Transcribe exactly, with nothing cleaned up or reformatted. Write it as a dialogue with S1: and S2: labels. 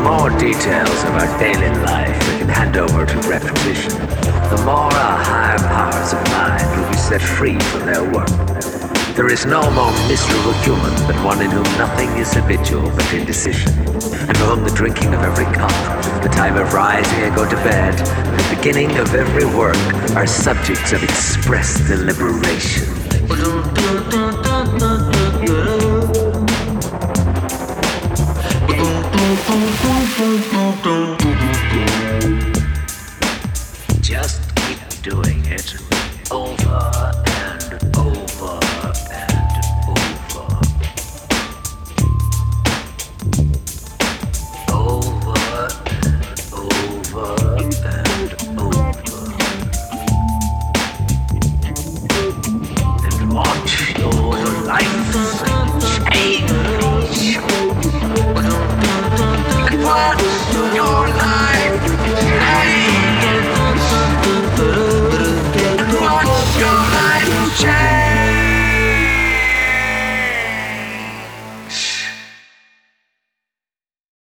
S1: more details of our daily life we can hand over to repetition, the more our higher powers of mind will be set free from their work. There is no more miserable human than one in whom nothing is habitual but indecision, and for whom the drinking of every cup, the time of rising and going to bed, and the beginning of every work are subjects of express deliberation.